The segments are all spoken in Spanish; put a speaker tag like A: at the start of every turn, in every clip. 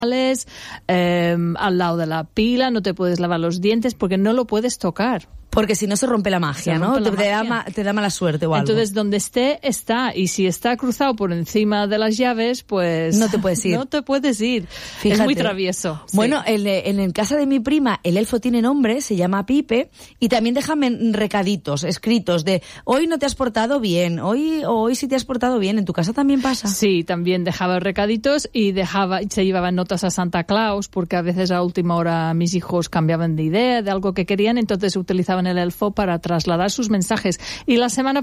A: al lado de la pila, no te puedes lavar los dientes porque no lo puedes tocar.
B: Porque si no se rompe la magia, ¿no? Te da mala suerte o algo.
A: Entonces, donde esté, está. Y si está cruzado por encima de las llaves, pues...
B: No te puedes ir.
A: No te puedes ir. Fíjate. Es muy travieso.
B: Bueno, sí. En casa de mi prima, el elfo tiene nombre, se llama Pipe, y también déjame recaditos escritos de hoy no te has portado bien, hoy sí te has portado bien. ¿En tu casa también pasa?
A: Sí, también dejaba recaditos y se llevaban notas a Santa Claus, porque a veces a última hora mis hijos cambiaban de idea, de algo que querían, entonces utilizaban el elfo para trasladar sus mensajes. Y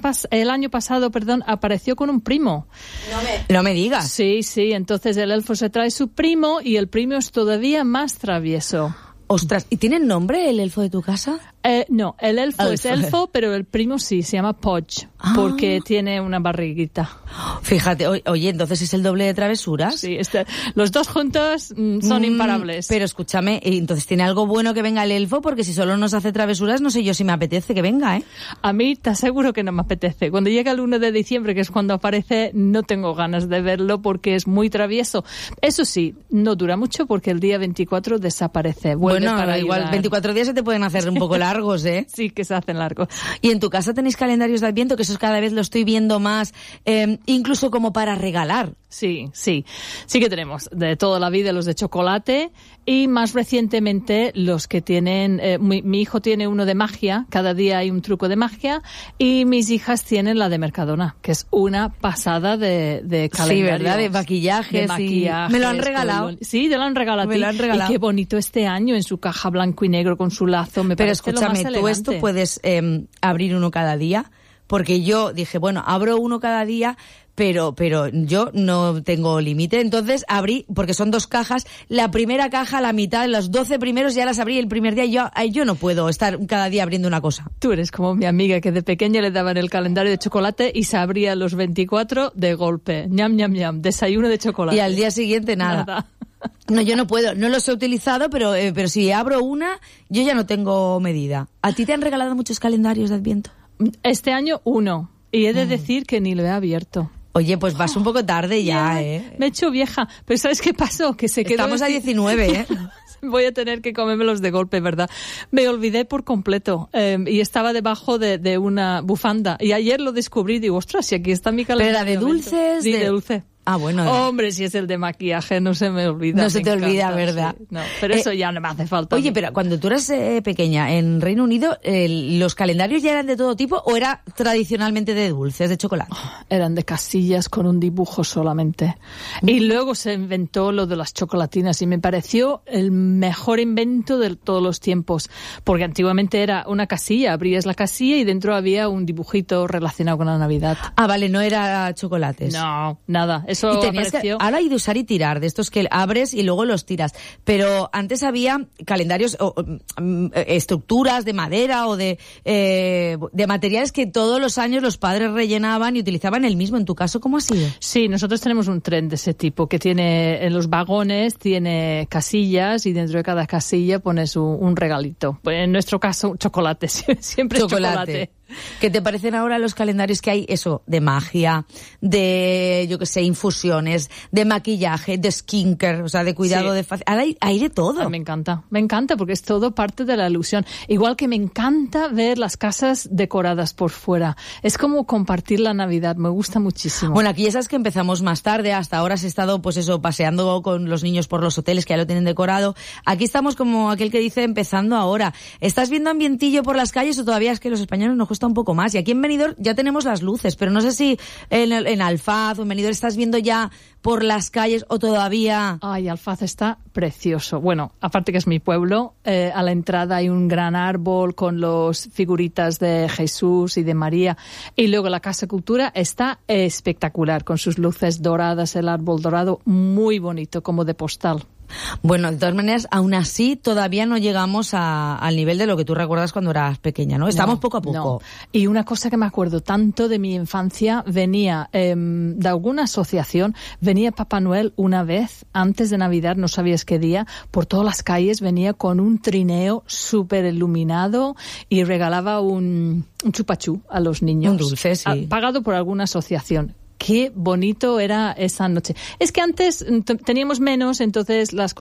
A: el año pasado, apareció con un primo.
B: No me digas.
A: Sí, entonces el elfo se trae su primo y el primo es todavía más travieso.
B: Ostras, ¿y tiene nombre el elfo de tu casa?
A: No, el elfo es elfo, pero el primo sí, se llama Podge, porque tiene una barriguita.
B: Fíjate, oye, entonces es el doble de travesuras.
A: Sí, los dos juntos son imparables.
B: Pero escúchame, entonces tiene algo bueno que venga el elfo, porque si solo nos hace travesuras, no sé yo si me apetece que venga, ¿eh?
A: A mí te aseguro que no me apetece. Cuando llega el 1 de diciembre, que es cuando aparece, no tengo ganas de verlo porque es muy travieso. Eso sí, no dura mucho porque el día 24 desaparece.
B: Bueno, igual 24 días se te pueden hacer un poco largos, ¿eh?
A: Sí, que se hacen largos.
B: ¿Y en tu casa tenéis calendarios de Adviento? Que eso cada vez lo estoy viendo más, incluso como para regalar.
A: Sí que tenemos de toda la vida los de chocolate y más recientemente los que tienen, mi hijo tiene uno de magia, cada día hay un truco de magia, y mis hijas tienen la de Mercadona, que es una pasada de calendario.
B: Sí, ¿verdad? De maquillaje. Me lo han regalado.
A: Sí, te lo han regalado.
B: Me lo han regalado.
A: Y qué bonito este año en su caja blanco y negro con su lazo.
B: Pero escúchame, tú esto puedes abrir uno cada día, porque yo dije, bueno, abro uno cada día, pero yo no tengo límite. Entonces abrí, porque son 2 cajas, la primera caja, la mitad, los 12 primeros ya las abrí el primer día. Yo no puedo estar cada día abriendo una cosa.
A: Tú eres como mi amiga, que de pequeña le daban el calendario de chocolate y se abría los 24 de golpe. Ñam, ñam, ñam, desayuno de chocolate.
B: Y al día siguiente nada. No, yo no puedo, no los he utilizado, pero si abro una, yo ya no tengo medida. ¿A ti te han regalado muchos calendarios de Adviento?
A: Este año 1, y he de decir que ni lo he abierto.
B: Oye, pues vas un poco tarde ya, ¿eh?
A: Me he hecho vieja, pero ¿sabes qué pasó? Que se quedó...
B: Estamos a 19, ¿eh?
A: Voy a tener que comérmelos de golpe, ¿verdad? Me olvidé por completo y estaba debajo de una bufanda. Y ayer lo descubrí, digo, ostras, si aquí está mi calendario.
B: ¿Pero era de dulces?
A: Sí, de dulce.
B: Ah, bueno.
A: Hombre, si es el de maquillaje, no se me olvida.
B: No se te olvida, ¿verdad?
A: Sí, no, pero eso ya no me hace falta.
B: Oye, pero cuando tú eras pequeña, en Reino Unido, ¿los calendarios ya eran de todo tipo o era tradicionalmente de dulces, de chocolate?
A: Eran de casillas con un dibujo solamente. Y luego se inventó lo de las chocolatinas y me pareció el mejor invento de todos los tiempos. Porque antiguamente era una casilla, abrías la casilla y dentro había un dibujito relacionado con la Navidad.
B: Ah, vale, no era chocolates.
A: No, nada. Eso apareció.
B: Ahora hay de usar y tirar, de estos que abres y luego los tiras. Pero antes había calendarios, estructuras de madera o de materiales que todos los años los padres rellenaban y utilizaban el mismo. ¿En tu caso cómo ha sido?
A: Sí, nosotros tenemos un tren de ese tipo que tiene en los vagones, tiene casillas y dentro de cada casilla pones un regalito. Pues en nuestro caso, chocolate, siempre chocolate.
B: ¿Qué te parecen ahora los calendarios que hay, eso, de magia, de, yo qué sé, infusiones, de maquillaje, de skincare, o sea, de cuidado de facial? Ahora hay de todo.
A: Ay, me encanta porque es todo parte de la ilusión. Igual que me encanta ver las casas decoradas por fuera. Es como compartir la Navidad, me gusta muchísimo.
B: Bueno, aquí ya sabes que empezamos más tarde, hasta ahora has estado, pues eso, paseando con los niños por los hoteles que ya lo tienen decorado. Aquí estamos como aquel que dice empezando ahora. ¿Estás viendo ambientillo por las calles o todavía es que los españoles nos cuesta un poco más? Y aquí en Benidorm ya tenemos las luces, pero no sé si en Alfaz o en Benidorm estás viendo ya por las calles o todavía...
A: Ay, Alfaz está precioso. Bueno, aparte que es mi pueblo, a la entrada hay un gran árbol con los figuritas de Jesús y de María. Y luego la Casa Cultura está espectacular, con sus luces doradas, el árbol dorado, muy bonito, como de postal.
B: Bueno, de todas maneras, aún así todavía no llegamos al nivel de lo que tú recuerdas cuando eras pequeña, ¿no? Estamos poco a poco.
A: No. Y una cosa que me acuerdo tanto de mi infancia, venía de alguna asociación, venía Papá Noel una vez, antes de Navidad, no sabías qué día, por todas las calles venía con un trineo súper iluminado y regalaba un chupachú a los niños.
B: Un dulce, sí.
A: Pagado por alguna asociación. qué bonito era esa noche. Es que antes teníamos menos, entonces las